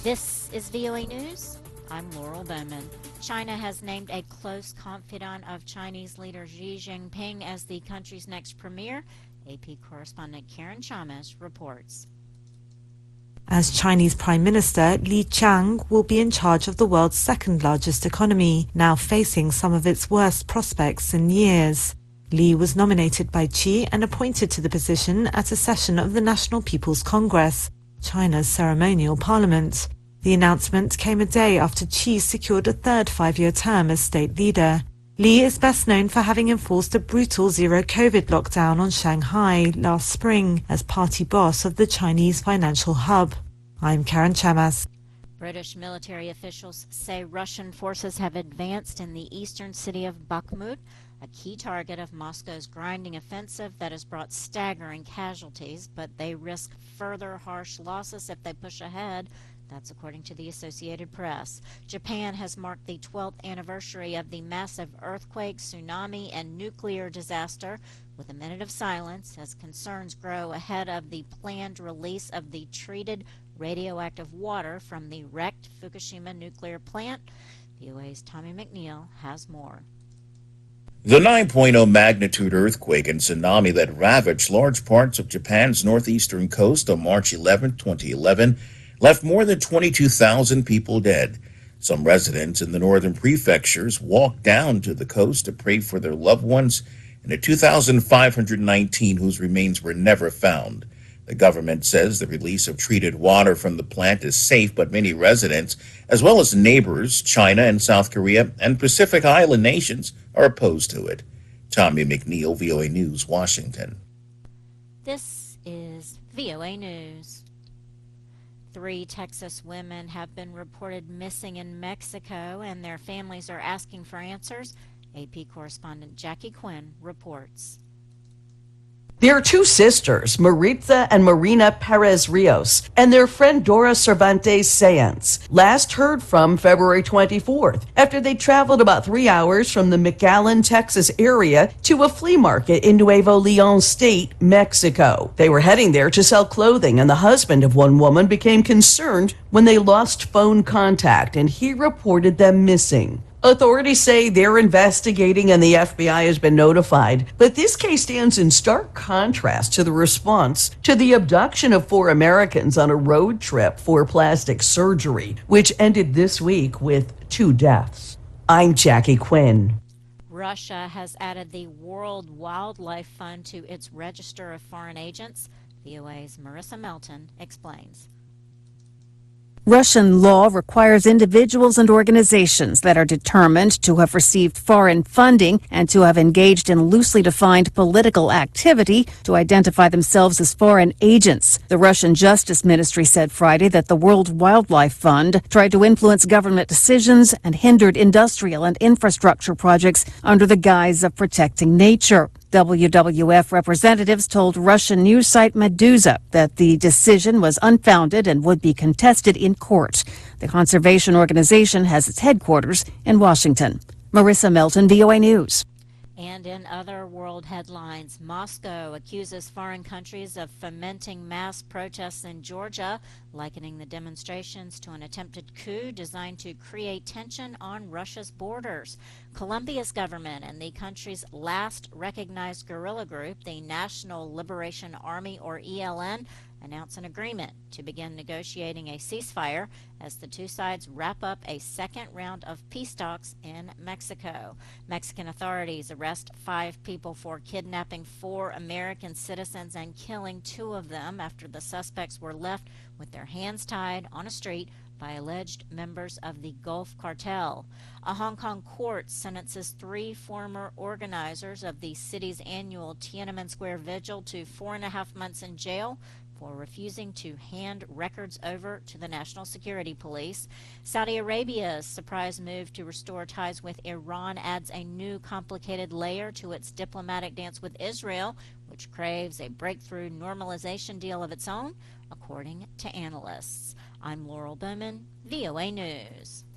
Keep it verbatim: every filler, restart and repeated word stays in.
This is V O A News. I'm Laurel Bowman. China has named a close confidant of Chinese leader Xi Jinping as the country's next premier. A P correspondent Karen Chamas reports. As Chinese Prime Minister, Li Qiang will be in charge of the world's second largest economy, now facing some of its worst prospects in years. Li was nominated by Xi and appointed to the position at a session of the National People's Congress, China's ceremonial parliament. The announcement came a day after Xi secured a third five-year term as state leader. Li is best known for having enforced a brutal zero-COVID lockdown on Shanghai last spring as party boss of the Chinese financial hub. I'm Karen Chamas. British military officials say Russian forces have advanced in the eastern city of Bakhmut, a key target of Moscow's grinding offensive that has brought staggering casualties, but they risk further harsh losses if they push ahead. That's according to the Associated Press. Japan has marked the twelfth anniversary of the massive earthquake, tsunami, and nuclear disaster with a minute of silence as concerns grow ahead of the planned release of the treated radioactive water from the wrecked Fukushima nuclear plant. V O A's Tommy McNeil has more. The nine point oh magnitude earthquake and tsunami that ravaged large parts of Japan's northeastern coast on March eleventh, twenty eleven, left more than twenty-two thousand people dead. Some residents in the northern prefectures walked down to the coast to pray for their loved ones, and the two thousand five hundred nineteen whose remains were never found. The government says the release of treated water from the plant is safe, but many residents, as well as neighbors, China and South Korea and Pacific Island nations, are opposed to it. Tommy McNeil, V O A News, Washington. This is V O A News. Three Texas women have been reported missing in Mexico, and their families are asking for answers. A P correspondent Jackie Quinn reports. There are two sisters, Maritza and Marina Perez Rios, and their friend Dora Cervantes Sáenz, last heard from February twenty-fourth, after they traveled about three hours from the McAllen, Texas area to a flea market in Nuevo León State, Mexico. They were heading there to sell clothing, and the husband of one woman became concerned when they lost phone contact, and he reported them missing. Authorities say they're investigating and the F B I has been notified, but this case stands in stark contrast to the response to the abduction of four Americans on a road trip for plastic surgery, which ended this week with two deaths. I'm Jackie Quinn. Russia has added the World Wildlife Fund to its register of foreign agents. V O A's Marissa Melton explains. Russian law requires individuals and organizations that are determined to have received foreign funding and to have engaged in loosely defined political activity to identify themselves as foreign agents. The Russian Justice Ministry said Friday that the World Wildlife Fund tried to influence government decisions and hindered industrial and infrastructure projects under the guise of protecting nature. W W F representatives told Russian news site Meduza that the decision was unfounded and would be contested in court. The conservation organization has its headquarters in Washington. Marissa Melton, V O A News. And in other world headlines, Moscow accuses foreign countries of fomenting mass protests in Georgia, likening the demonstrations to an attempted coup designed to create tension on Russia's borders. Colombia's government and the country's last recognized guerrilla group, the National Liberation Army, or E L N, announced an agreement to begin negotiating a ceasefire as the two sides wrap up a second round of peace talks in Mexico. Mexican authorities arrest five people for kidnapping four American citizens and killing two of them after the suspects were left with their hands tied on a street by alleged members of the Gulf Cartel. A Hong Kong court sentences three former organizers of the city's annual Tiananmen Square Vigil to four and a half months in jail for refusing to hand records over to the National Security Police. Saudi Arabia's surprise move to restore ties with Iran adds a new complicated layer to its diplomatic dance with Israel, which craves a breakthrough normalization deal of its own, according to analysts. I'm Laurel Bowman, V O A News.